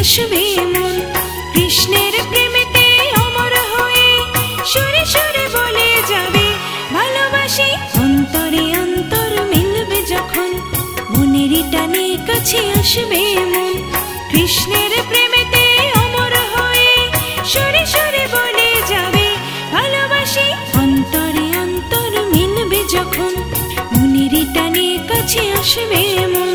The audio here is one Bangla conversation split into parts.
আসবে মন। কৃষ্ণের প্রেমেতে অমর হয়ে সুরে সুরে বলে যাবে ভালোবাসি। অন্তরে অন্তর মিলবে যখন মনেরই টানে কাছে আসবে মন। কৃষ্ণের প্রেমেতে অমর হয়ে সুরে সুরে বলে যাবে ভালোবাসি। অন্তরে অন্তর মিলবে যখন মনেরই টানে কাছে আসবে মন।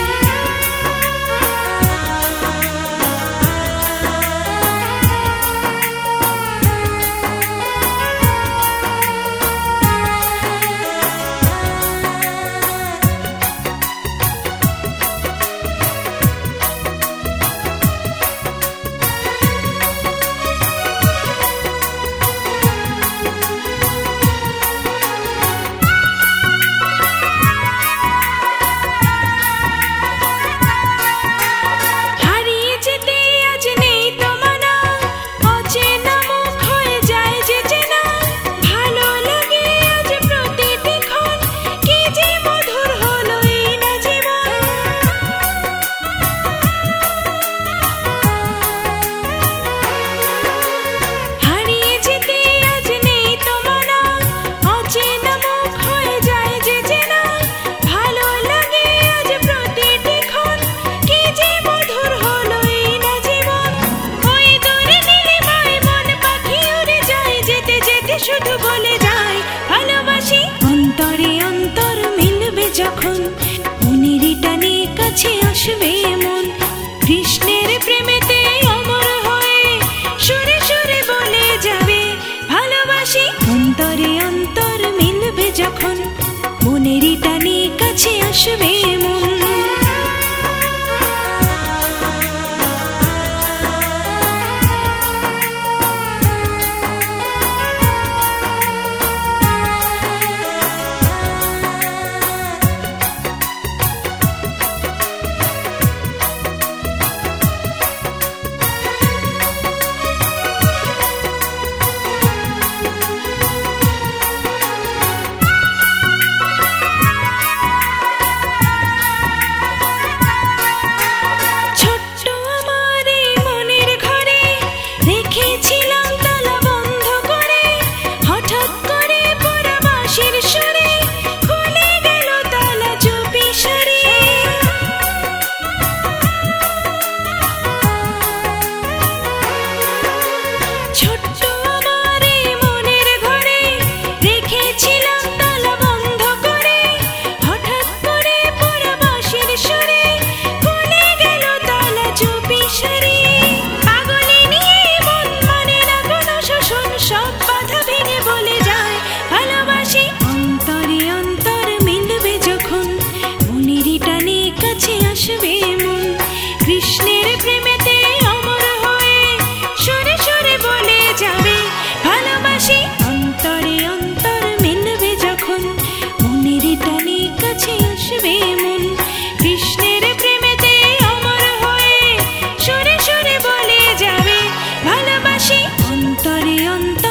শুধু বলে যায় ভালোবাসি। অন্তরে অন্তর মিলবে যখন মনেরই টানে কাছে আসবে মন। কৃষ্ণের প্রেমেতে অমর হয়ে সুরে সুরে বলে যাবে ভালোবাসি। অন্তরে অন্তর মিলবে যখন মনেরই টানে কাছে আসবে মন। কৃষ্ণের প্রেমেতে অমর হয়ে, সুরে সুরে বলে যাবে ভালোবাসি। অন্তরে অন্তর মিলবে যখন মনেরই টানে কাছে আসবে মন। কৃষ্ণের প্রেমেতে অমর হয়ে সুরে সুরে বলে যাবে ভালোবাসি। অন্তরে অন্তর মিলবে যখন মনেরই টানে কাছে আসবে মন। কৃষ্ণের প্রেমেতে অমর হয়ে সুরে সুরে বলে যাবে ভালোবাসি। অন্তরে অন্তর মিলবে যখন মনেরই টানে কাছে আসবে মন। কৃষ্ণের প্রেমেতে অমর হয়ে সুরে সুরে বলে যাবে ভালোবাসি। অন্তরে অন্তর